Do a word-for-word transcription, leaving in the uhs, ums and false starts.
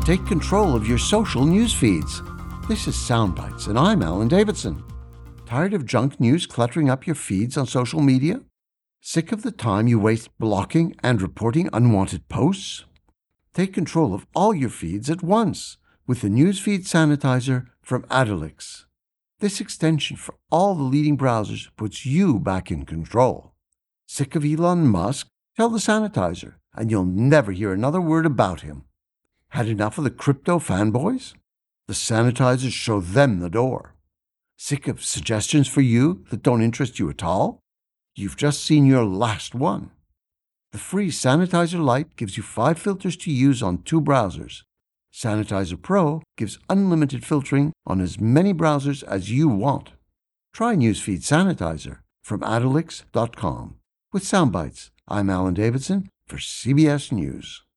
Take control of your social news feeds. This is Soundbites, and I'm Alan Davidson. Tired of junk news cluttering up your feeds on social media? Sick of the time you waste blocking and reporting unwanted posts? Take control of all your feeds at once with the Newsfeed Sanitizer from Adelix. This extension for all the leading browsers puts you back in control. Sick of Elon Musk? Tell the sanitizer, and you'll never hear another word about him. Had enough of the crypto fanboys? The sanitizers show them the door. Sick of suggestions for you that don't interest you at all? You've just seen your last one. The free Sanitizer Lite gives you five filters to use on two browsers. Sanitizer Pro gives unlimited filtering on as many browsers as you want. Try Newsfeed Sanitizer from Adelix dot com. With Soundbites, I'm Alan Davidson for C B S News.